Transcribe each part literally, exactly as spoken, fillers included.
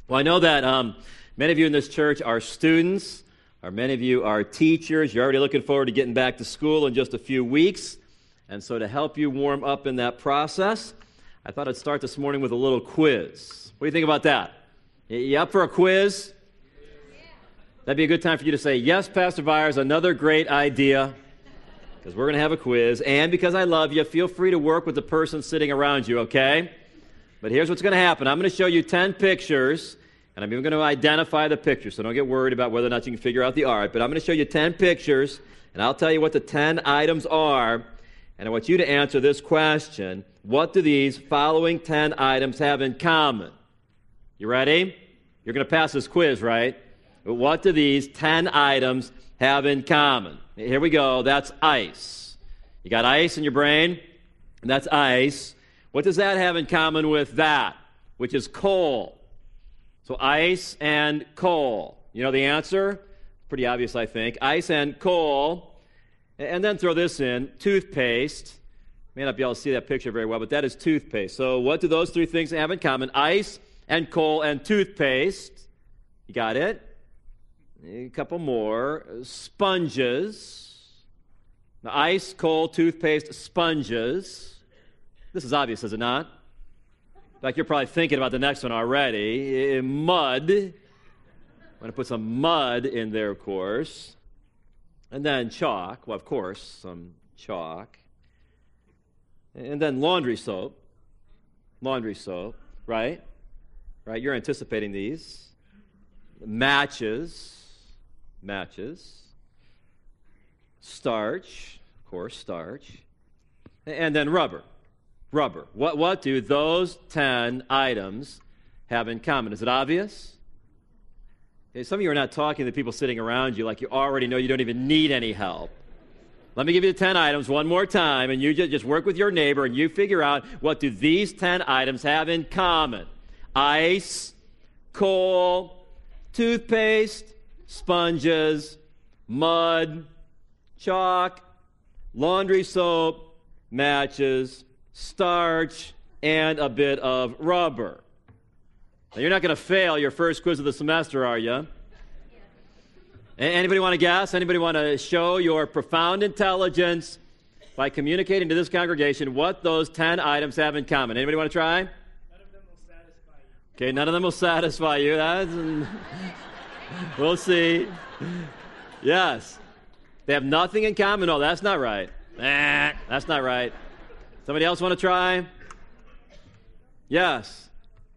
Well, I know that um, many of you in this church are students, or many of you are teachers. You're already looking forward to getting back to school in just a few weeks. And so to help you warm up in that process, I thought I'd start this morning with a little quiz. What do you think about that? You up for a quiz? That'd be a good time for you to say, yes, Pastor Byers, another great idea, because we're going to have a quiz. And because I love you, feel free to work with the person sitting around you, okay? But here's what's going to happen. I'm going to show you ten pictures, and I'm even going to identify the pictures, so don't get worried about whether or not you can figure out the art. But I'm going to show you ten pictures, and I'll tell you what the ten items are, and I want you to answer this question. What do these following ten items have in common? You ready? You're going to pass this quiz, right? But what do these ten items have in common? Here we go. That's ice. You got ice in your brain? And that's ice. What does that have in common with that, which is coal? So ice and coal. You know the answer? Pretty obvious, I think. Ice and coal. And then throw this in, toothpaste. May not be able to see that picture very well, but that is toothpaste. So what do those three things have in common? Ice and coal and toothpaste. You got it? A couple more. Sponges. Now, ice, coal, toothpaste, sponges. This is obvious, is it not? In fact, you're probably thinking about the next one already. Mud. I'm going to put some mud in there, of course. And then chalk. Well, of course, some chalk. And then laundry soap. Laundry soap, right? Right, you're anticipating these. Matches. Matches. Starch. Of course, starch. And then rubber. Rubber. What, what do those ten items have in common? Is it obvious? Okay, some of you are not talking to the people sitting around you like you already know you don't even need any help. Let me give you the ten items one more time, and you just, just work with your neighbor, and you figure out what do these ten items have in common. Ice, coal, toothpaste, sponges, mud, chalk, laundry soap, matches, starch, and a bit of rubber. Now, you're not going to fail your first quiz of the semester, are you? Anybody want to guess? Anybody want to show your profound intelligence by communicating to this congregation what those ten items have in common? Anybody want to try? None of them will satisfy you. Okay, none of them will satisfy you. That's, we'll see. Yes. They have nothing in common. No, that's not right. Nah, that's not right. Somebody else want to try? Yes.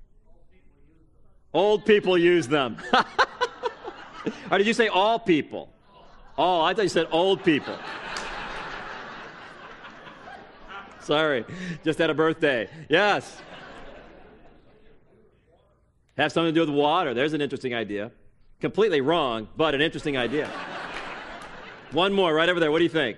Old people use them. Or did you say all people? Oh, I thought you said old people. Sorry, just had a birthday. Yes. Have something to do with water. There's an interesting idea. Completely wrong, but an interesting idea. One more right over there. What do you think?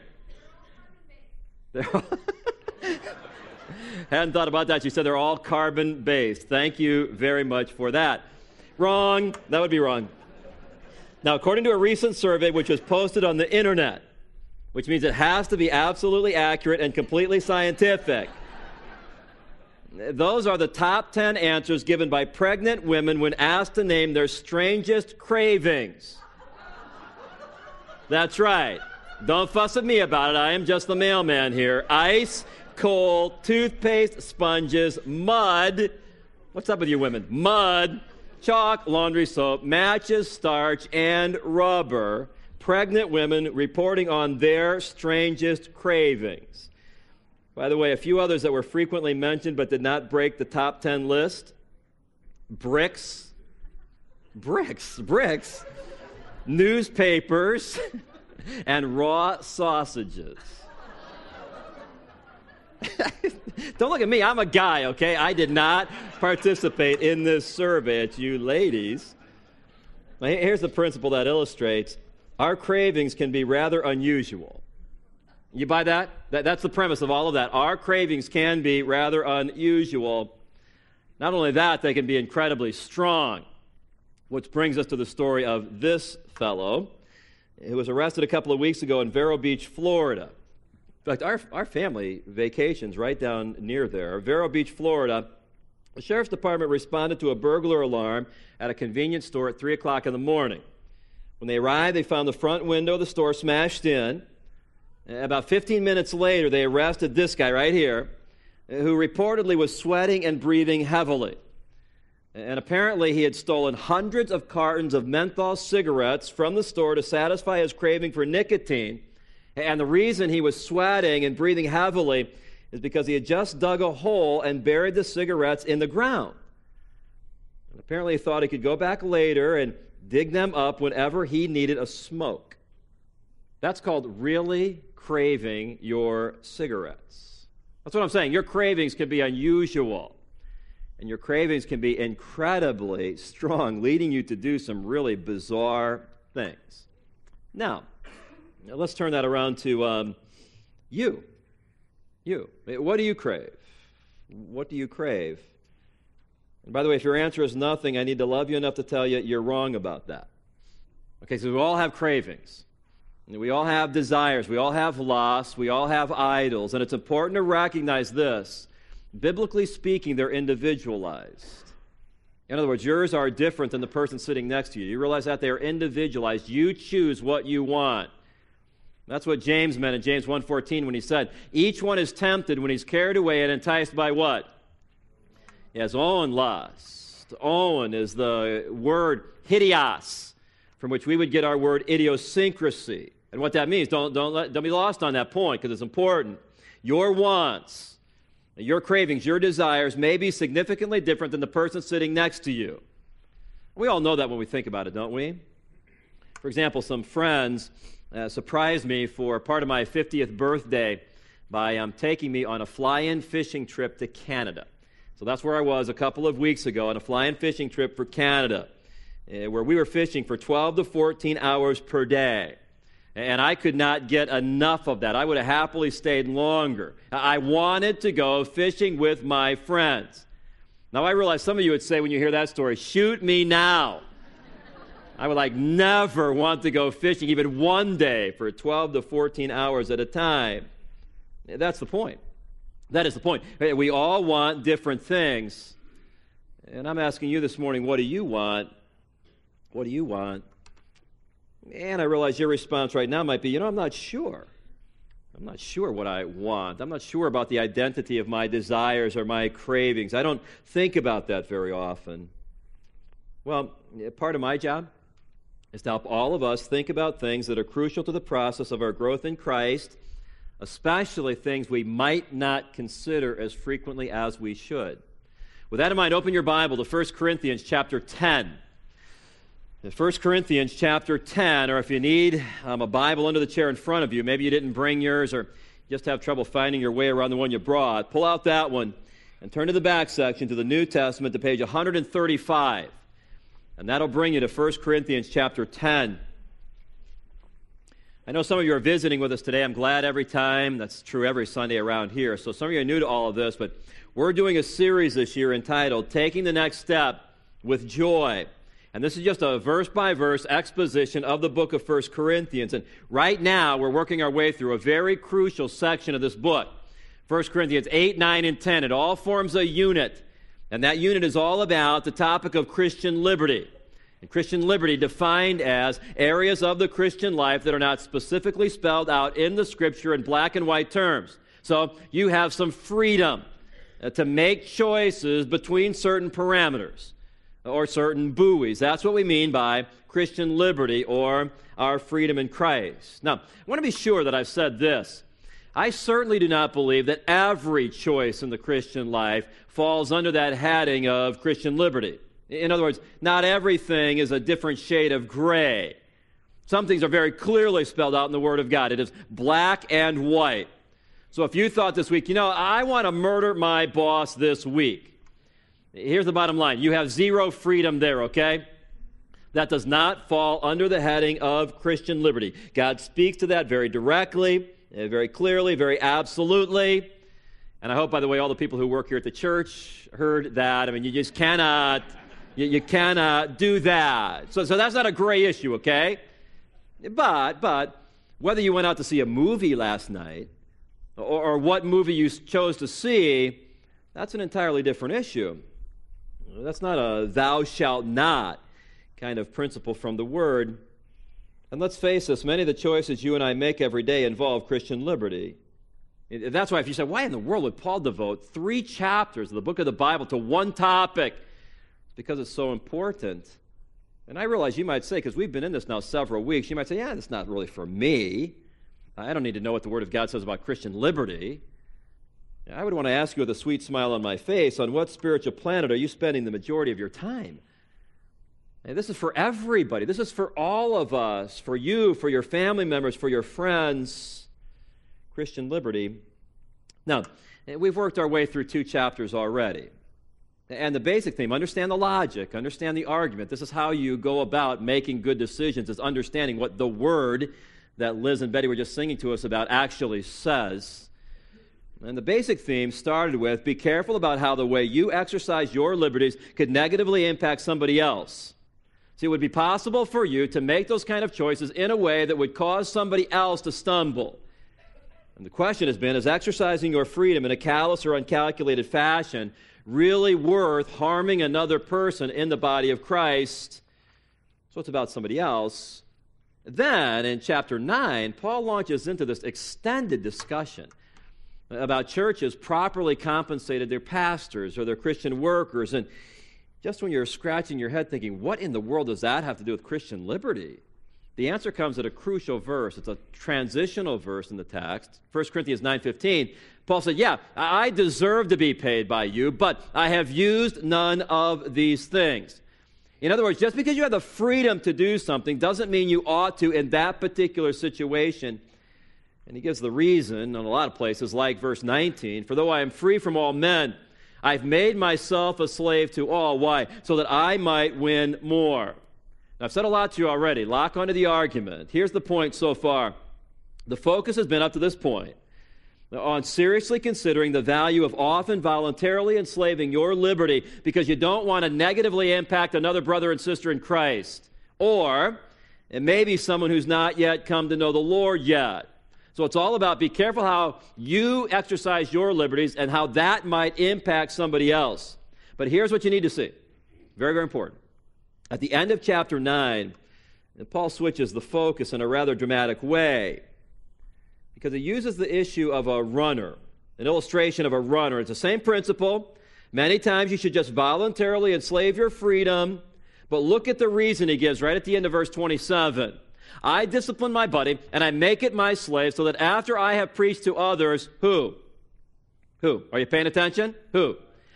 Hadn't thought about that. You said they're all carbon-based. Thank you very much for that. Wrong. That would be wrong. Now, according to a recent survey which was posted on the internet, which means it has to be absolutely accurate and completely scientific, those are the top ten answers given by pregnant women when asked to name their strangest cravings. That's right. Don't fuss at me about it. I am just the mailman here. Ice, coal, toothpaste, sponges, mud. What's up with you women? Mud, chalk, laundry soap, matches, starch, and rubber. Pregnant women reporting on their strangest cravings. By the way, a few others that were frequently mentioned but did not break the top ten list. Bricks. Bricks. Bricks. Newspapers. And raw sausages. Don't look at me. I'm a guy, okay? I did not participate in this survey. It's you ladies. Now, here's the principle that illustrates our cravings can be rather unusual. You buy that? that? That's the premise of all of that. Our cravings can be rather unusual. Not only that, they can be incredibly strong. Which brings us to the story of this fellow who was arrested a couple of weeks ago in Vero Beach, Florida. In fact, our, our family vacations right down near there. Vero Beach, Florida, The sheriff's department responded to a burglar alarm at a convenience store at three o'clock in the morning. When they arrived, they found the front window of the store smashed in. About fifteen minutes later, they arrested this guy right here, who reportedly was sweating and breathing heavily. And apparently he had stolen hundreds of cartons of menthol cigarettes from the store to satisfy his craving for nicotine. And the reason he was sweating and breathing heavily is because he had just dug a hole and buried the cigarettes in the ground. And apparently he thought he could go back later and dig them up whenever he needed a smoke. That's called really craving your cigarettes. That's what I'm saying. Your cravings can be unusual. And your cravings can be incredibly strong, leading you to do some really bizarre things. Now, let's turn that around to um, you. You. What do you crave? What do you crave? And by the way, if your answer is nothing, I need to love you enough to tell you you're wrong about that. Okay, so we all have cravings. We all have desires. We all have lusts. We all have idols. And it's important to recognize this. Biblically speaking, they're individualized. In other words, yours are different than the person sitting next to you. You realize that? They are individualized. You choose what you want. That's what James meant in James one fourteen when he said, each one is tempted when he's carried away and enticed by what? His own lust. Owen is the word hideos, from which we would get our word idiosyncrasy. And what that means, don't, don't, let, don't be lost on that point because it's important. Your wants, your cravings, your desires may be significantly different than the person sitting next to you. We all know that when we think about it, don't we? For example, some friends uh, surprised me for part of my fiftieth birthday by um, taking me on a fly-in fishing trip to Canada. So that's where I was a couple of weeks ago on a fly-in fishing trip for Canada, uh, where we were fishing for twelve to fourteen hours per day. And I could not get enough of that. I would have happily stayed longer. I wanted to go fishing with my friends. Now, I realize some of you would say when you hear that story, shoot me now. I would like never want to go fishing even one day for twelve to fourteen hours at a time. That's the point. That is the point. We all want different things. And I'm asking you this morning, what do you want? What do you want? And I realize your response right now might be, you know, I'm not sure. I'm not sure what I want. I'm not sure about the identity of my desires or my cravings. I don't think about that very often. Well, part of my job is to help all of us think about things that are crucial to the process of our growth in Christ, especially things we might not consider as frequently as we should. With that in mind, open your Bible to First Corinthians chapter ten. In First Corinthians chapter ten, or if you need um, a Bible under the chair in front of you, maybe you didn't bring yours or just have trouble finding your way around the one you brought, pull out that one and turn to the back section to the New Testament to page one thirty-five. And that'll bring you to First Corinthians chapter ten. I know some of you are visiting with us today. I'm glad every time. That's true every Sunday around here. So some of you are new to all of this, but we're doing a series this year entitled Taking the Next Step with Joy. And this is just a verse-by-verse exposition of the book of First Corinthians. And right now, we're working our way through a very crucial section of this book. First Corinthians eight, nine, and ten. It all forms a unit. And that unit is all about the topic of Christian liberty. And Christian liberty defined as areas of the Christian life that are not specifically spelled out in the Scripture in black and white terms. So you have some freedom uh, to make choices between certain parameters or certain buoys. That's what we mean by Christian liberty or our freedom in Christ. Now, I want to be sure that I've said this. I certainly do not believe that every choice in the Christian life falls under that heading of Christian liberty. In other words, not everything is a different shade of gray. Some things are very clearly spelled out in the Word of God. It is black and white. So if you thought this week, you know, I want to murder my boss this week, here's the bottom line. You have zero freedom there, okay? That does not fall under the heading of Christian liberty. God speaks to that very directly, very clearly, very absolutely. And I hope, by the way, all the people who work here at the church heard that. I mean, you just cannot, you, you cannot do that. So, so that's not a gray issue, okay? But, but, whether you went out to see a movie last night or, or what movie you chose to see, that's an entirely different issue. That's not a thou shalt not kind of principle from the Word. And let's face this, many of the choices you and I make every day involve Christian liberty. That's why if you say, why in the world would Paul devote three chapters of the book of the Bible to one topic? It's because it's so important. And I realize you might say, because we've been in this now several weeks, you might say, yeah, that's not really for me. I don't need to know what the Word of God says about Christian liberty. I would want to ask you with a sweet smile on my face, on what spiritual planet are you spending the majority of your time? And this is for everybody. This is for all of us, for you, for your family members, for your friends. Christian liberty. Now, we've worked our way through two chapters already. And the basic theme, understand the logic, understand the argument. This is how you go about making good decisions, is understanding what the Word that Liz and Betty were just singing to us about actually says. And the basic theme started with, be careful about how the way you exercise your liberties could negatively impact somebody else. See, it would be possible for you to make those kind of choices in a way that would cause somebody else to stumble. And the question has been, is exercising your freedom in a callous or uncalculated fashion really worth harming another person in the body of Christ? So it's about somebody else. Then, in chapter nine, Paul launches into this extended discussion about churches properly compensated their pastors or their Christian workers. And just when you're scratching your head thinking, what in the world does that have to do with Christian liberty? The answer comes at a crucial verse. It's a transitional verse in the text. First Corinthians nine fifteen, Paul said, yeah, I deserve to be paid by you, but I have used none of these things. In other words, just because you have the freedom to do something doesn't mean you ought to in that particular situation. And he gives the reason in a lot of places, like verse nineteen, for though I am free from all men, I've made myself a slave to all. Why? So that I might win more. Now, I've said a lot to you already. Lock onto the argument. Here's the point so far. The focus has been up to this point on seriously considering the value of often voluntarily enslaving your liberty because you don't want to negatively impact another brother and sister in Christ. Or it may be someone who's not yet come to know the Lord yet. So it's all about be careful how you exercise your liberties and how that might impact somebody else. But here's what you need to see. Very, very important. At the end of chapter nine, Paul switches the focus in a rather dramatic way because he uses the issue of a runner, an illustration of a runner. It's the same principle. Many times you should just voluntarily enslave your freedom, but look at the reason he gives right at the end of verse twenty-seven. I discipline my body, and I make it my slave, so that after I have preached to others, who? Who? Are you paying attention? Who?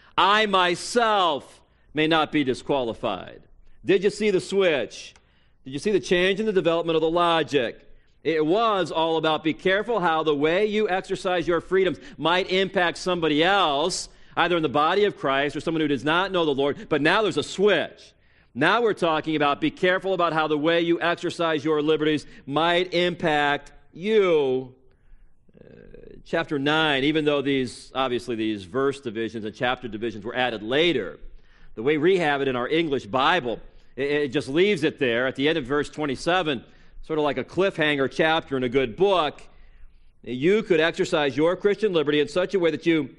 I myself may not be disqualified. Did you see the switch? Did you see the change in the development of the logic? It was all about be careful how the way you exercise your freedoms might impact somebody else, either in the body of Christ or someone who does not know the Lord. But now there's a switch. Now we're talking about be careful about how the way you exercise your liberties might impact you. Uh, chapter nine, even though these, obviously these verse divisions and chapter divisions were added later, the way we have it in our English Bible, it, it just leaves it there at the end of verse twenty-seven, sort of like a cliffhanger chapter in a good book. You could exercise your Christian liberty in such a way that you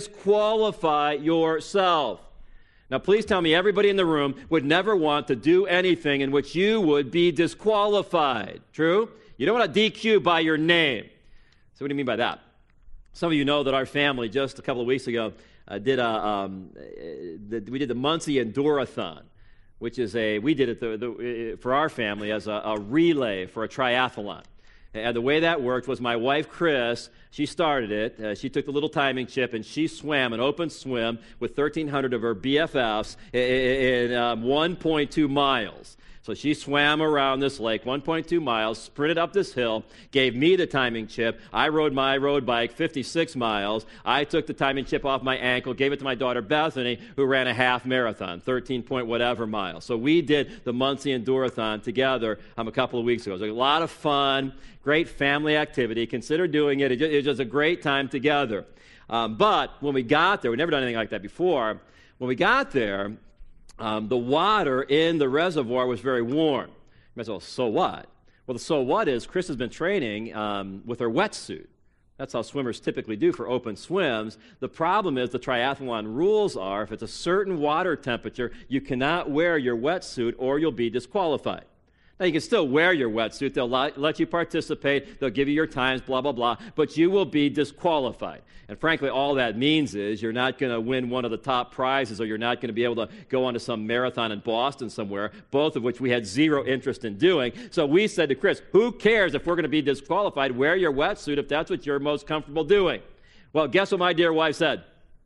disqualify yourself. Now, please tell me everybody in the room would never want to do anything in which you would be disqualified. True? You don't want to D Q by your name. So what do you mean by that? Some of you know that our family just a couple of weeks ago uh, did a, um, the, we did the Muncie Endurathon, which is a, we did it the, the, for our family as a, a relay for a triathlon. And the way that worked was my wife, Chris, she started it. Uh, she took the little timing chip, and she swam an open swim with thirteen hundred of her B F Fs in, in um, one point two miles. So she swam around this lake, one point two miles, sprinted up this hill, gave me the timing chip. I rode my road bike fifty-six miles. I took the timing chip off my ankle, gave it to my daughter Bethany, who ran a half marathon, thirteen point whatever miles. So we did the Muncie Endurathon together um, a couple of weeks ago. It was a lot of fun, great family activity. Consider doing it. It was just a great time together. Um, but when we got there, we'd never done anything like that before. When we got there, Um, the water in the reservoir was very warm. You might say, well, so what? Well, the so what is Chris has been training um, with her wetsuit. That's how swimmers typically do for open swims. The problem is the triathlon rules are if it's a certain water temperature, you cannot wear your wetsuit or you'll be disqualified. Now, you can still wear your wetsuit. They'll let you participate. They'll give you your times, blah, blah, blah. But you will be disqualified. And frankly, all that means is you're not going to win one of the top prizes or you're not going to be able to go on to some marathon in Boston somewhere, both of which we had zero interest in doing. So we said to Chris, who cares if we're going to be disqualified? Wear your wetsuit if that's what you're most comfortable doing. Well, guess what my dear wife said?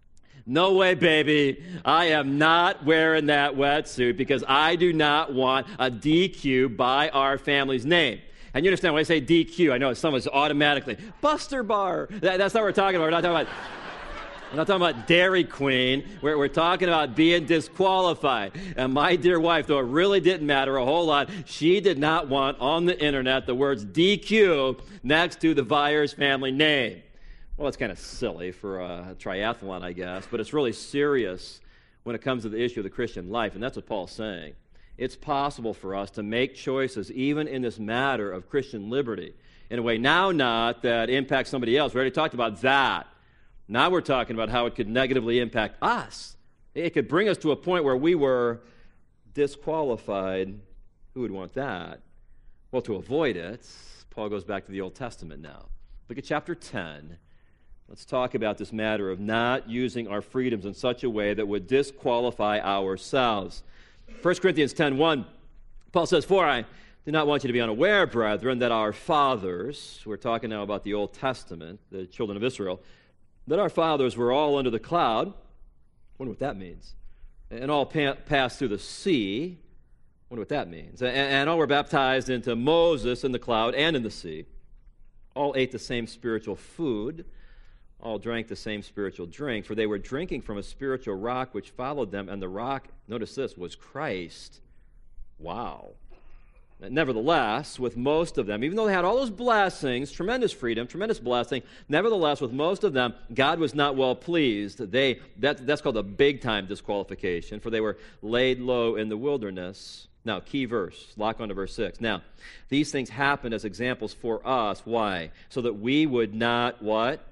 No way, baby. I am not wearing that wetsuit because I do not want a D Q by our family's name. And you understand when I say D Q, I know someone's automatically, Buster Bar. That, that's not what we're talking about. We're not talking about, we're not talking about Dairy Queen. We're, we're talking about being disqualified. And my dear wife, though it really didn't matter a whole lot, she did not want on the internet the words D Q next to the Vyers family name. Well, it's kind of silly for a triathlon, I guess, but it's really serious when it comes to the issue of the Christian life, and that's what Paul's saying. It's possible for us to make choices, even in this matter of Christian liberty, in a way now not that impacts somebody else. We already talked about that. Now we're talking about how it could negatively impact us. It could bring us to a point where we were disqualified. Who would want that? Well, to avoid it, Paul goes back to the Old Testament now. Look at chapter ten. Let's talk about this matter of not using our freedoms in such a way that would disqualify ourselves. First Corinthians ten one, Paul says, For I do not want you to be unaware, brethren, that our fathers, we're talking now about the Old Testament, the children of Israel, that our fathers were all under the cloud. I wonder what that means. And all pa- passed through the sea. I wonder what that means. And, and all were baptized into Moses in the cloud and in the sea. All ate the same spiritual food. All drank the same spiritual drink, for they were drinking from a spiritual rock which followed them, and the rock, notice this, was Christ. Wow. Nevertheless, with most of them, even though they had all those blessings, tremendous freedom, tremendous blessing, nevertheless, with most of them, God was not well pleased. They that, That's called a big-time disqualification, for they were laid low in the wilderness. Now, key verse, lock on to verse six. Now, these things happened as examples for us. Why? So that we would not, what?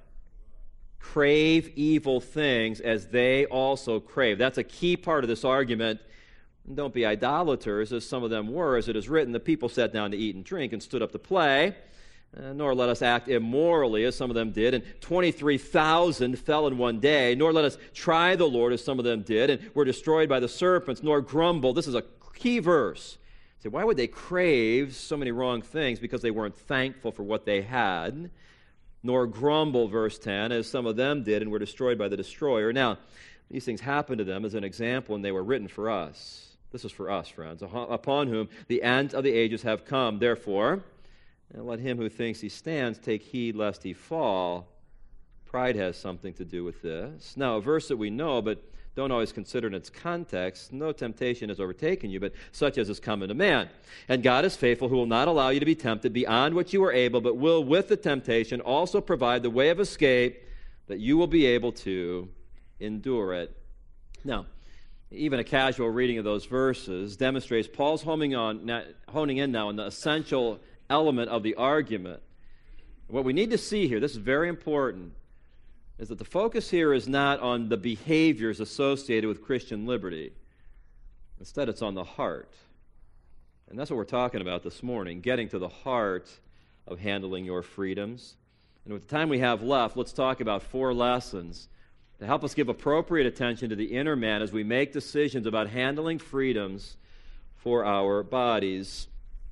Crave evil things as they also crave. That's a key part of this argument. Don't be idolaters, as some of them were. As it is written, the people sat down to eat and drink and stood up to play. Uh, nor let us act immorally, as some of them did. And twenty-three thousand fell in one day. Nor let us try the Lord, as some of them did, and were destroyed by the serpents. Nor grumble. This is a key verse. So why would they crave so many wrong things? Because they weren't thankful for what they had. Nor grumble, verse ten, as some of them did and were destroyed by the destroyer. Now, these things happened to them as an example, and they were written for us. This is for us, friends, upon whom the end of the ages have come. Therefore, and let him who thinks he stands take heed lest he fall. Pride has something to do with this. Now, a verse that we know, but don't always consider in its context. No temptation has overtaken you, but such as is common to man. And God is faithful, who will not allow you to be tempted beyond what you are able, but will with the temptation also provide the way of escape, that you will be able to endure it. Now, even a casual reading of those verses demonstrates Paul's homing, on, honing in now on the essential element of the argument. What we need to see here, this is very important, is that the focus here is not on the behaviors associated with Christian liberty. Instead, it's on the heart. And that's what we're talking about this morning, getting to the heart of handling your freedoms. And with the time we have left, let's talk about four lessons to help us give appropriate attention to the inner man as we make decisions about handling freedoms for our bodies.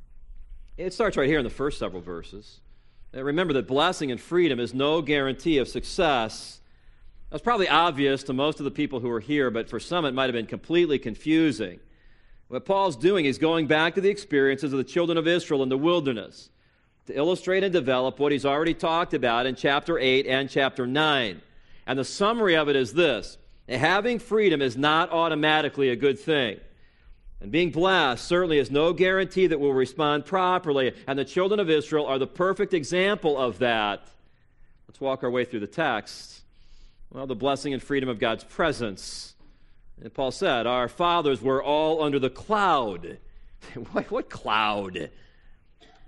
It starts right here in the first several verses. Now, remember that blessing and freedom is no guarantee of success. That's probably obvious to most of the people who are here, but for some it might have been completely confusing. What Paul's doing is going back to the experiences of the children of Israel in the wilderness to illustrate and develop what he's already talked about in chapter eight and chapter nine. And the summary of it is this: having freedom is not automatically a good thing. And being blessed certainly is no guarantee that we'll respond properly. And the children of Israel are the perfect example of that. Let's walk our way through the text. Well, the blessing and freedom of God's presence. And Paul said, our fathers were all under the cloud. what, what cloud?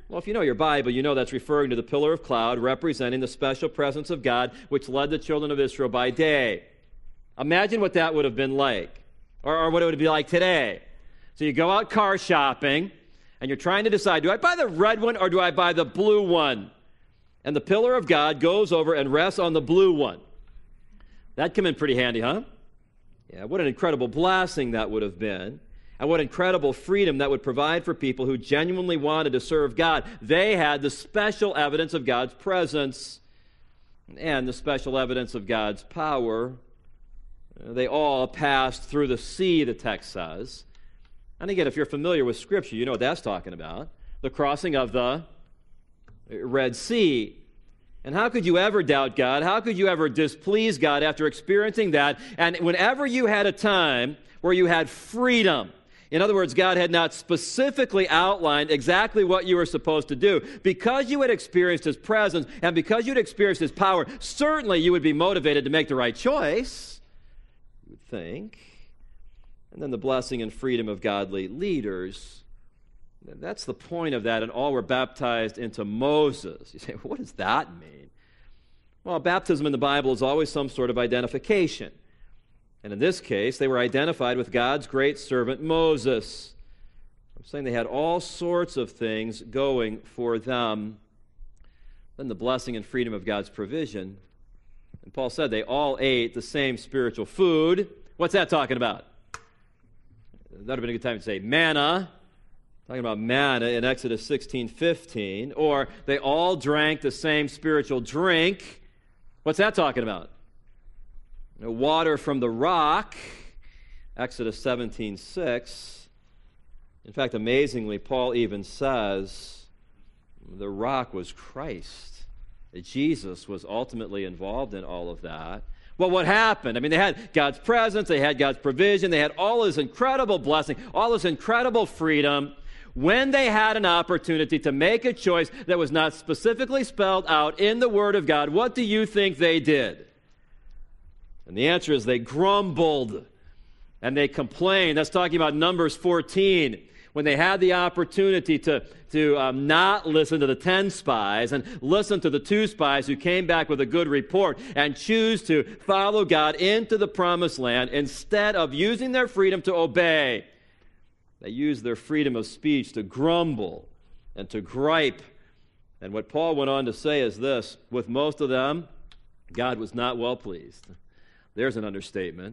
Well, if you know your Bible, you know that's referring to the pillar of cloud representing the special presence of God which led the children of Israel by day. Imagine what that would have been like, or, or what it would be like today. So you go out car shopping, and you're trying to decide, do I buy the red one or do I buy the blue one? And the pillar of God goes over and rests on the blue one. That'd come in pretty handy, huh? Yeah, what an incredible blessing that would have been. And what incredible freedom that would provide for people who genuinely wanted to serve God. They had the special evidence of God's presence and the special evidence of God's power. They all passed through the sea, the text says. And again, if you're familiar with Scripture, you know what that's talking about. The crossing of the Red Sea. And how could you ever doubt God? How could you ever displease God after experiencing that? And whenever you had a time where you had freedom, in other words, God had not specifically outlined exactly what you were supposed to do, because you had experienced His presence and because you had experienced His power, certainly you would be motivated to make the right choice, you would think. And then the blessing and freedom of godly leaders. That's the point of that, and all were baptized into Moses. You say, what does that mean? Well, baptism in the Bible is always some sort of identification. And in this case, they were identified with God's great servant Moses. I'm saying they had all sorts of things going for them. Then the blessing and freedom of God's provision. And Paul said they all ate the same spiritual food. What's that talking about? That would have been a good time to say manna. Talking about manna in Exodus sixteen fifteen. Or they all drank the same spiritual drink. What's that talking about? Water from the rock, Exodus seventeen six. In fact, amazingly, Paul even says the rock was Christ. Jesus was ultimately involved in all of that. Well, what happened? I mean, they had God's presence, they had God's provision, they had all this incredible blessing, all this incredible freedom. When they had an opportunity to make a choice that was not specifically spelled out in the Word of God, what do you think they did? And the answer is they grumbled and they complained. That's talking about Numbers fourteen, when they had the opportunity to, to um, not listen to the ten spies and listen to the two spies who came back with a good report and choose to follow God into the promised land instead of using their freedom to obey. They used their freedom of speech to grumble and to gripe. And what Paul went on to say is this: with most of them, God was not well pleased. There's an understatement.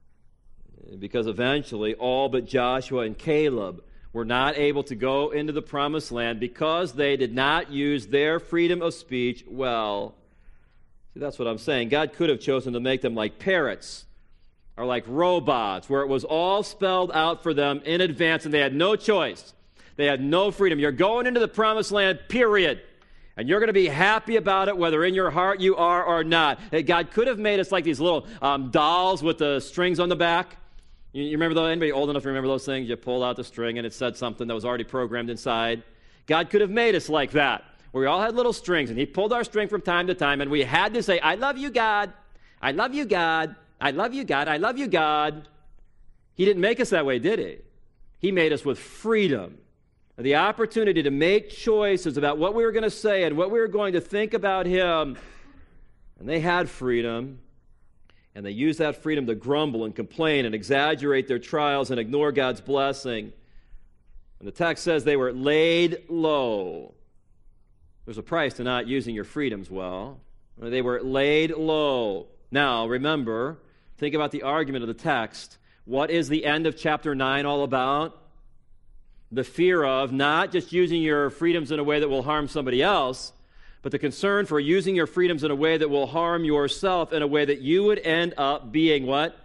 Because eventually, all but Joshua and Caleb were not able to go into the promised land because they did not use their freedom of speech well. See, that's what I'm saying. God could have chosen to make them like parrots or like robots, where it was all spelled out for them in advance and they had no choice. They had no freedom. You're going into the promised land, period. And you're going to be happy about it, whether in your heart you are or not. God could have made us like these little um, dolls with the strings on the back. You, you remember those? Anybody old enough to remember those things? You pulled out the string and it said something that was already programmed inside. God could have made us like that, where we all had little strings, and He pulled our string from time to time, and we had to say, I love you, God. I love you, God. I love you, God. I love you, God. He didn't make us that way, did He? He made us with freedom. The opportunity to make choices about what we were going to say and what we were going to think about Him. And they had freedom, and they used that freedom to grumble and complain and exaggerate their trials and ignore God's blessing. And the text says they were laid low. There's a price to not using your freedoms well. They were laid low. Now, remember, think about the argument of the text. What is the end of chapter nine all about? The fear of not just using your freedoms in a way that will harm somebody else, but the concern for using your freedoms in a way that will harm yourself, in a way that you would end up being what?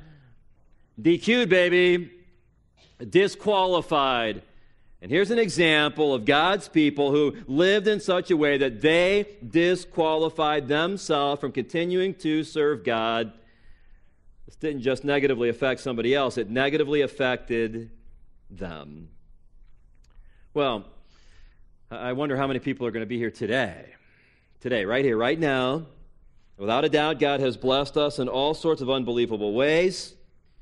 D Q'd, baby. Disqualified. And here's an example of God's people who lived in such a way that they disqualified themselves from continuing to serve God. This didn't just negatively affect somebody else, it negatively affected them. Well, I wonder how many people are going to be here today. Today, right here, right now. Without a doubt, God has blessed us in all sorts of unbelievable ways.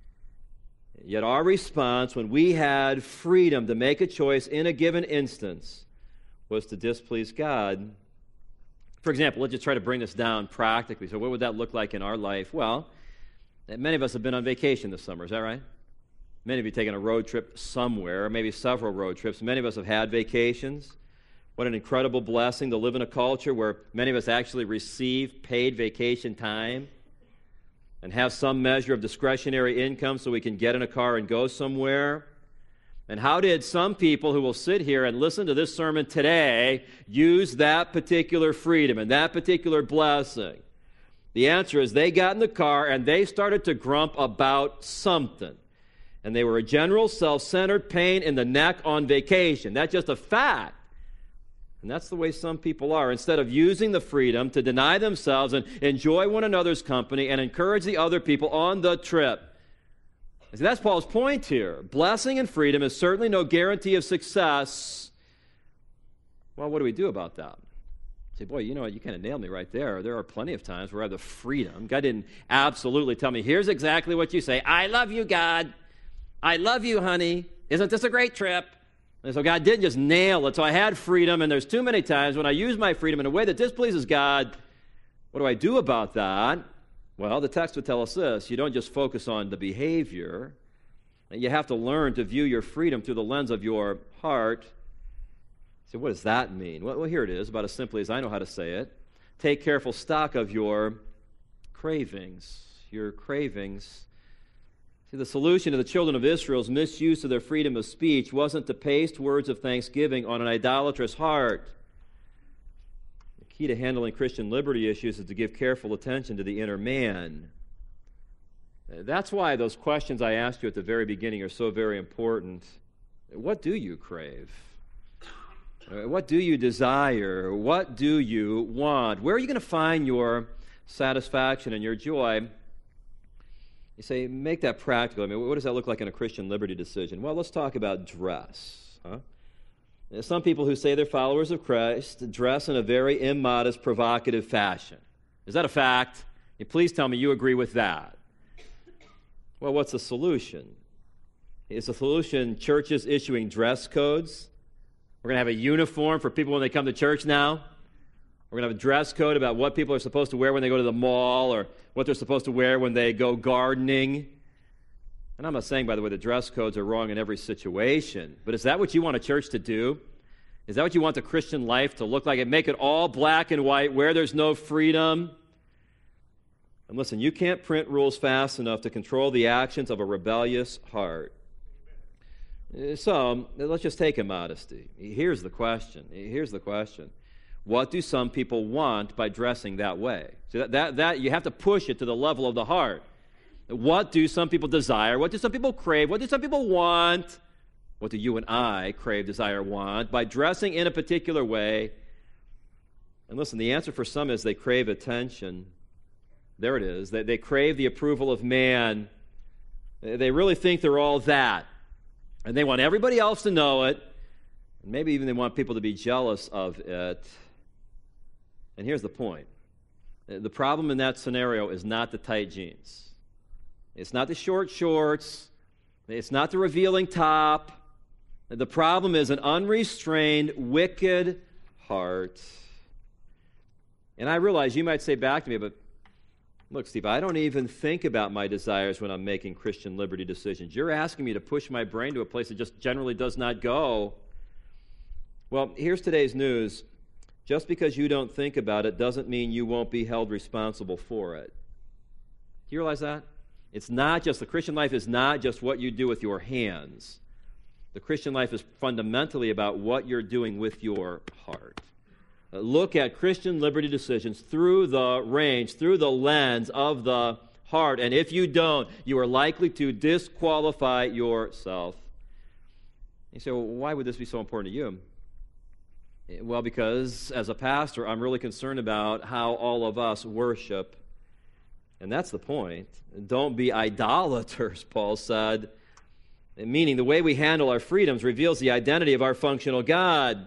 Yet our response when we had freedom to make a choice in a given instance was to displease God. For example, let's just try to bring this down practically. So what would that look like in our life? Well, many of us have been on vacation this summer. Is that right? Many of you taken a road trip somewhere, or maybe several road trips. Many of us have had vacations. What an incredible blessing to live in a culture where many of us actually receive paid vacation time and have some measure of discretionary income so we can get in a car and go somewhere. And how did some people who will sit here and listen to this sermon today use that particular freedom and that particular blessing? The answer is they got in the car and they started to grump about something. And they were a general self-centered pain in the neck on vacation. That's just a fact. And that's the way some people are. Instead of using the freedom to deny themselves and enjoy one another's company and encourage the other people on the trip. See, that's Paul's point here. Blessing and freedom is certainly no guarantee of success. Well, what do we do about that? Say, boy, you know what, you kind of nailed me right there. There are plenty of times where I have the freedom. God didn't absolutely tell me, here's exactly what you say. I love you, God. I love you, honey. Isn't this a great trip? And so God didn't just nail it. So I had freedom, and there's too many times when I use my freedom in a way that displeases God. What do I do about that? Well, the text would tell us this. You don't just focus on the behavior. You have to learn to view your freedom through the lens of your heart. So what does that mean? Well, here it is, about as simply as I know how to say it. Take careful stock of your cravings. Your cravings. See, the solution to the children of Israel's misuse of their freedom of speech wasn't to paste words of thanksgiving on an idolatrous heart. The key to handling Christian liberty issues is to give careful attention to the inner man. That's why those questions I asked you at the very beginning are so very important. What do you crave? What do you desire? What do you want? Where are you going to find your satisfaction and your joy? You say, make that practical. I mean, what does that look like in a Christian liberty decision? Well, let's talk about dress. Huh? Some people who say they're followers of Christ dress in a very immodest, provocative fashion. Is that a fact? Please tell me you agree with that. Well, what's the solution? Is the solution churches issuing dress codes? We're going to have a uniform for people when they come to church now. We're going to have a dress code about what people are supposed to wear when they go to the mall or what they're supposed to wear when they go gardening. And I'm not saying, by the way, the dress codes are wrong in every situation, but is that what you want a church to do? Is that what you want the Christian life to look like? And make it all black and white where there's no freedom? And listen, you can't print rules fast enough to control the actions of a rebellious heart. So, let's just take immodesty. Here's the question. Here's the question. What do some people want by dressing that way? So that, that, that you have to push it to the level of the heart. What do some people desire? What do some people crave? What do some people want? What do you and I crave, desire, want by dressing in a particular way? And listen, the answer for some is they crave attention. There it is. They, they crave the approval of man. They really think they're all that. And they want everybody else to know it. And maybe even they want people to be jealous of it. And here's the point. The problem in that scenario is not the tight jeans. It's not the short shorts. It's not the revealing top. The problem is an unrestrained, wicked heart. And I realize you might say back to me, but look, Steve, I don't even think about my desires when I'm making Christian liberty decisions. You're asking me to push my brain to a place that just generally does not go. Well, here's today's news. Just because you don't think about it doesn't mean you won't be held responsible for it. Do you realize that? It's not just, the Christian life is not just what you do with your hands. The Christian life is fundamentally about what you're doing with your heart. Look at Christian liberty decisions through the range, through the lens of the heart. And if you don't, you are likely to disqualify yourself. You say, well, why would this be so important to you? Well, because as a pastor, I'm really concerned about how all of us worship. And that's the point. Don't be idolaters, Paul said. Meaning the way we handle our freedoms reveals the identity of our functional God.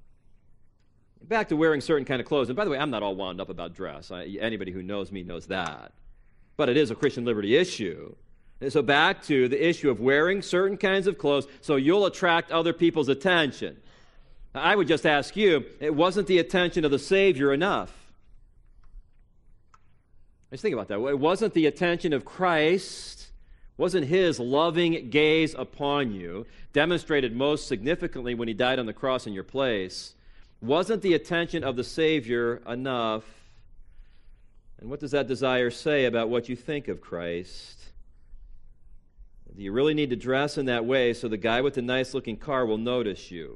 Back to wearing certain kind of clothes. And by the way, I'm not all wound up about dress. I, anybody who knows me knows that. But it is a Christian liberty issue. And so back to the issue of wearing certain kinds of clothes so you'll attract other people's attention. I would just ask you, it wasn't the attention of the Savior enough. Just think about that. It wasn't the attention of Christ, wasn't his loving gaze upon you, demonstrated most significantly when he died on the cross in your place. Wasn't the attention of the Savior enough? And what does that desire say about what you think of Christ? Do you really need to dress in that way so the guy with the nice-looking car will notice you?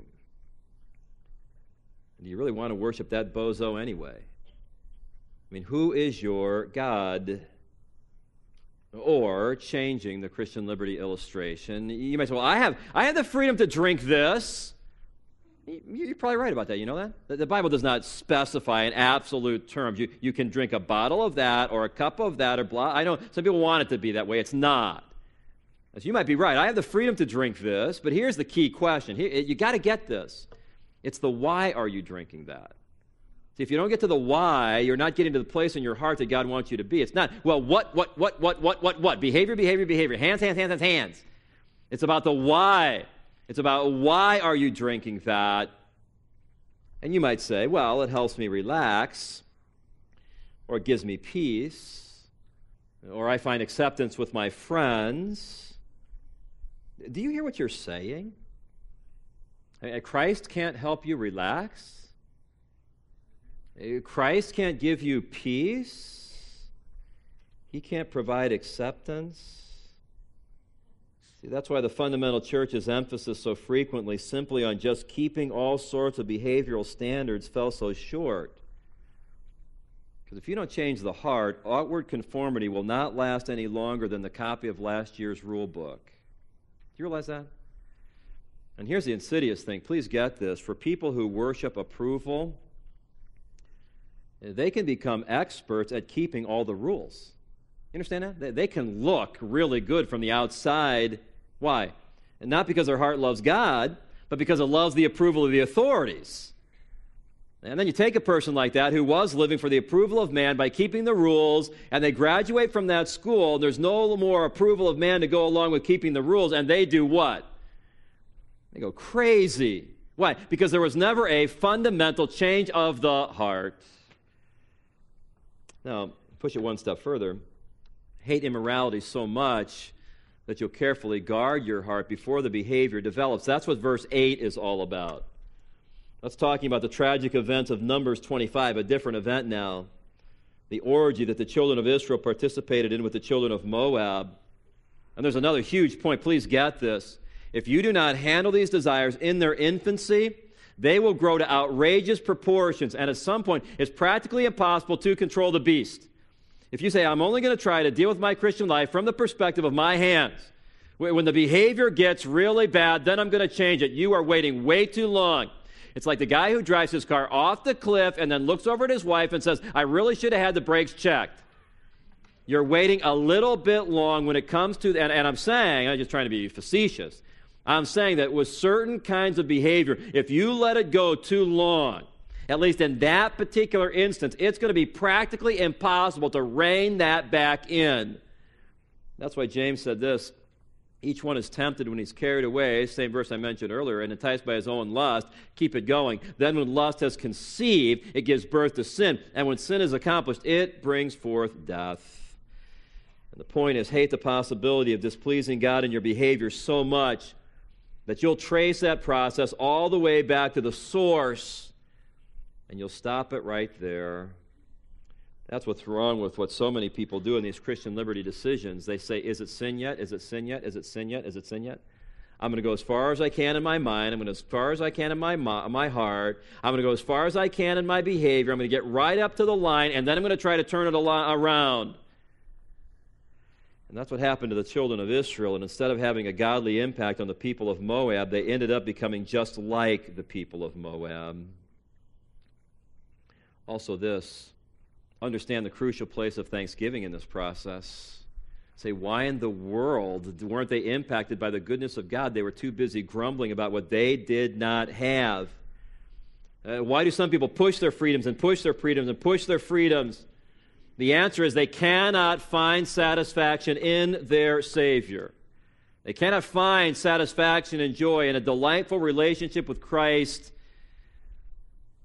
Do you really want to worship that bozo anyway? I mean, who is your God? Or, changing the Christian liberty illustration, you might say, well, I have, I have the freedom to drink this. You're probably right about that. You know that? The Bible does not specify in absolute terms. You, you can drink a bottle of that or a cup of that or blah. I know some people want it to be that way. It's not. So you might be right. I have the freedom to drink this, but here's the key question. Here, you got to get this. It's the why are you drinking that? See, if you don't get to the why, you're not getting to the place in your heart that God wants you to be. It's not, well, what, what, what, what, what, what, what? Behavior, behavior, behavior. Hands, hands, hands, hands, hands. It's about the why. It's about why are you drinking that? And you might say, well, it helps me relax, or it gives me peace, or I find acceptance with my friends. Do you hear what you're saying? I mean, Christ can't help you relax. Christ can't give you peace. He can't provide acceptance. See, that's why the fundamental church's emphasis so frequently simply on just keeping all sorts of behavioral standards fell so short. Because if you don't change the heart, outward conformity will not last any longer than the copy of last year's rule book. Do you realize that? And here's the insidious thing. Please get this. For people who worship approval, they can become experts at keeping all the rules. You understand that? They can look really good from the outside. Why? And not because their heart loves God, but because it loves the approval of the authorities. And then you take a person like that who was living for the approval of man by keeping the rules, and they graduate from that school, and there's no more approval of man to go along with keeping the rules, and they do what? They go crazy. Why? Because there was never a fundamental change of the heart. Now, push it one step further. Hate immorality so much that you'll carefully guard your heart before the behavior develops. That's what verse eight is all about. That's talking about the tragic events of Numbers twenty-five, a different event now. The orgy that the children of Israel participated in with the children of Moab. And there's another huge point. Please get this. If you do not handle these desires in their infancy, they will grow to outrageous proportions, and at some point, it's practically impossible to control the beast. If you say, I'm only going to try to deal with my Christian life from the perspective of my hands, when the behavior gets really bad, then I'm going to change it. You are waiting way too long. It's like the guy who drives his car off the cliff and then looks over at his wife and says, I really should have had the brakes checked. You're waiting a little bit long when it comes to, and, and I'm saying, I'm just trying to be facetious, I'm saying that with certain kinds of behavior, if you let it go too long, at least in that particular instance, it's going to be practically impossible to rein that back in. That's why James said this, each one is tempted when he's carried away, same verse I mentioned earlier, and enticed by his own lust, keep it going. Then when lust has conceived, it gives birth to sin, and when sin is accomplished, it brings forth death. And the point is, hate the possibility of displeasing God in your behavior so much that you'll trace that process all the way back to the source, and you'll stop it right there. That's what's wrong with what so many people do in these Christian liberty decisions. They say, is it sin yet? Is it sin yet? Is it sin yet? Is it sin yet? I'm going to go as far as I can in my mind. I'm going to go as far as I can in my, my heart. I'm going to go as far as I can in my behavior. I'm going to get right up to the line, and then I'm going to try to turn it around. And that's what happened to the children of Israel. And instead of having a godly impact on the people of Moab, they ended up becoming just like the people of Moab. Also this, understand the crucial place of thanksgiving in this process. Say, why in the world weren't they impacted by the goodness of God? They were too busy grumbling about what they did not have. Uh, why do some people push their freedoms and push their freedoms and push their freedoms? The answer is they cannot find satisfaction in their Savior. They cannot find satisfaction and joy in a delightful relationship with Christ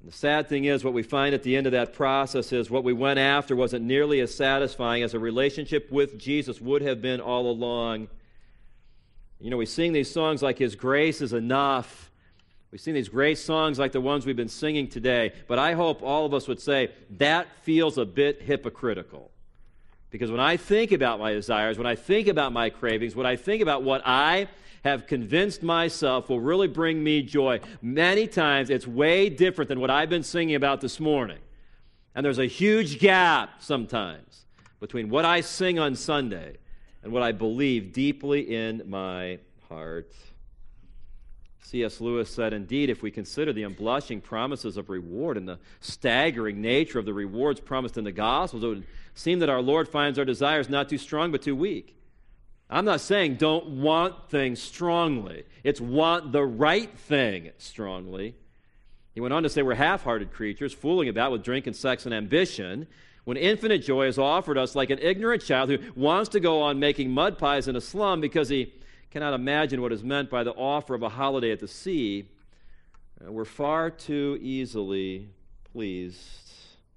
And the sad thing is, what we find at the end of that process is what we went after wasn't nearly as satisfying as a relationship with Jesus would have been all along. You know, we sing these songs like His grace is enough. We sing these great songs like the ones we've been singing today, but I hope all of us would say, that feels a bit hypocritical. Because when I think about my desires, when I think about my cravings, when I think about what I have convinced myself will really bring me joy, many times it's way different than what I've been singing about this morning. And there's a huge gap sometimes between what I sing on Sunday and what I believe deeply in my heart. C S Lewis said, indeed, if we consider the unblushing promises of reward and the staggering nature of the rewards promised in the Gospels, it would seem that our Lord finds our desires not too strong but too weak. I'm not saying don't want things strongly. It's want the right thing strongly. He went on to say we're half-hearted creatures, fooling about with drink and sex and ambition, when infinite joy is offered us like an ignorant child who wants to go on making mud pies in a slum because he cannot imagine what is meant by the offer of a holiday at the sea. Uh, we're far too easily pleased.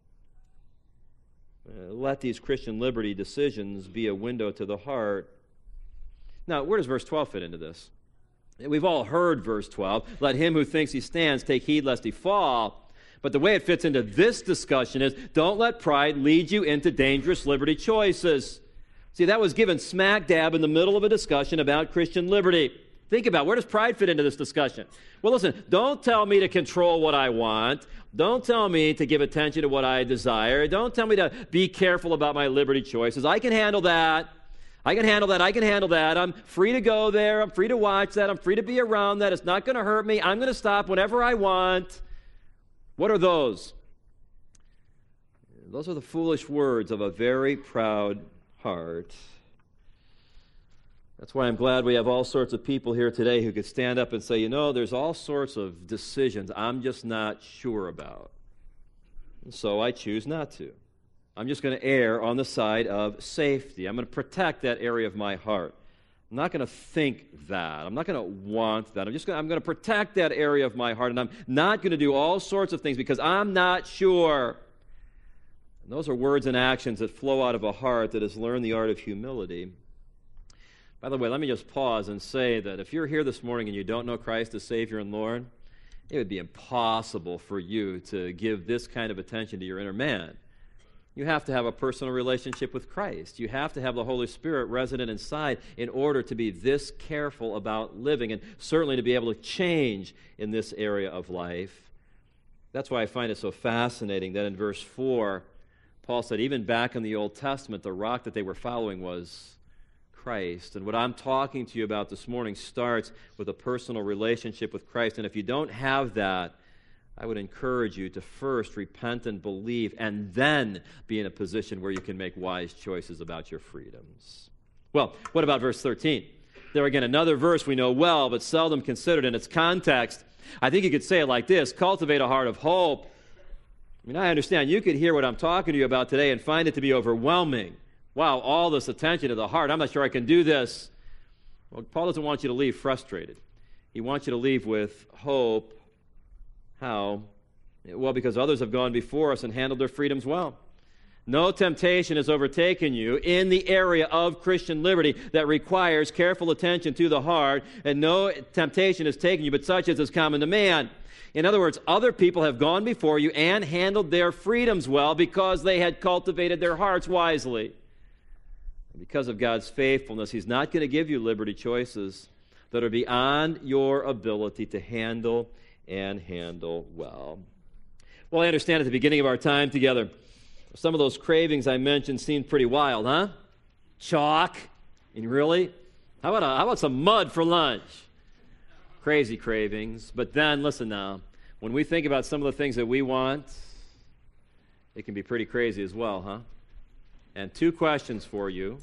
Uh, let these Christian liberty decisions be a window to the heart. Now, where does verse twelve fit into this? We've all heard verse twelve. Let him who thinks he stands take heed lest he fall. But the way it fits into this discussion is don't let pride lead you into dangerous liberty choices. See, that was given smack dab in the middle of a discussion about Christian liberty. Think about, where does pride fit into this discussion? Well, listen, don't tell me to control what I want. Don't tell me to give attention to what I desire. Don't tell me to be careful about my liberty choices. I can handle that. I can handle that. I can handle that. I'm free to go there. I'm free to watch that. I'm free to be around that. It's not going to hurt me. I'm going to stop whenever I want. What are those? Those are the foolish words of a very proud heart. That's why I'm glad we have all sorts of people here today who could stand up and say, you know, there's all sorts of decisions I'm just not sure about. And so I choose not to. I'm just going to err on the side of safety. I'm going to protect that area of my heart. I'm not going to think that. I'm not going to want that. I'm just going to, I'm going to protect that area of my heart, and I'm not going to do all sorts of things because I'm not sure. And those are words and actions that flow out of a heart that has learned the art of humility. By the way, let me just pause and say that if you're here this morning and you don't know Christ as Savior and Lord, it would be impossible for you to give this kind of attention to your inner man. You have to have a personal relationship with Christ. You have to have the Holy Spirit resident inside in order to be this careful about living and certainly to be able to change in this area of life. That's why I find it so fascinating that in verse four, Paul said even back in the Old Testament, the rock that they were following was Christ. And what I'm talking to you about this morning starts with a personal relationship with Christ. And if you don't have that, I would encourage you to first repent and believe and then be in a position where you can make wise choices about your freedoms. Well, what about verse thirteen? There again, another verse we know well but seldom considered in its context. I think you could say it like this: cultivate a heart of hope. I mean, I understand you could hear what I'm talking to you about today and find it to be overwhelming. Wow, all this attention to the heart. I'm not sure I can do this. Well, Paul doesn't want you to leave frustrated. He wants you to leave with hope. How? Well, because others have gone before us and handled their freedoms well. No temptation has overtaken you in the area of Christian liberty that requires careful attention to the heart, and no temptation has taken you but such as is common to man. In other words, other people have gone before you and handled their freedoms well because they had cultivated their hearts wisely. And because of God's faithfulness, He's not going to give you liberty choices that are beyond your ability to handle and handle well. Well, I understand at the beginning of our time together, some of those cravings I mentioned seemed pretty wild, huh? Chalk? And really? How about, a, how about some mud for lunch? Crazy cravings. But then, listen now, when we think about some of the things that we want, it can be pretty crazy as well, huh? And two questions for you.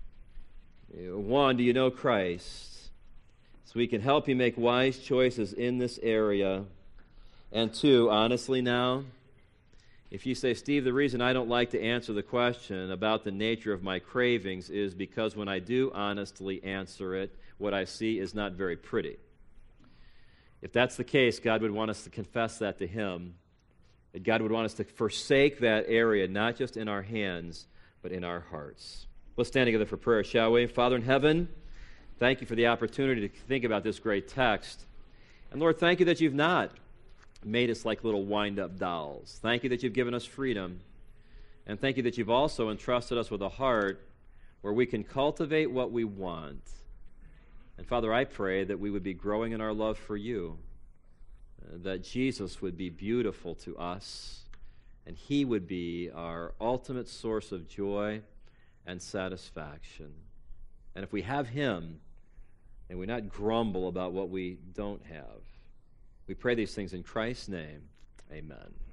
One, do you know Christ? So we can help you make wise choices in this area. And two, honestly now, if you say, Steve, the reason I don't like to answer the question about the nature of my cravings is because when I do honestly answer it, what I see is not very pretty. If that's the case, God would want us to confess that to Him That God would want us to forsake that area, not just in our hands, but in our hearts. Let's stand together for prayer, shall we? Father in heaven, thank you for the opportunity to think about this great text. And Lord, thank you that you've not made us like little wind-up dolls. Thank you that you've given us freedom. And thank you that you've also entrusted us with a heart where we can cultivate what we want. And Father, I pray that we would be growing in our love for you, uh, that Jesus would be beautiful to us, and he would be our ultimate source of joy and satisfaction. And if we have him, and we not grumble about what we don't have. We pray these things in Christ's name. Amen.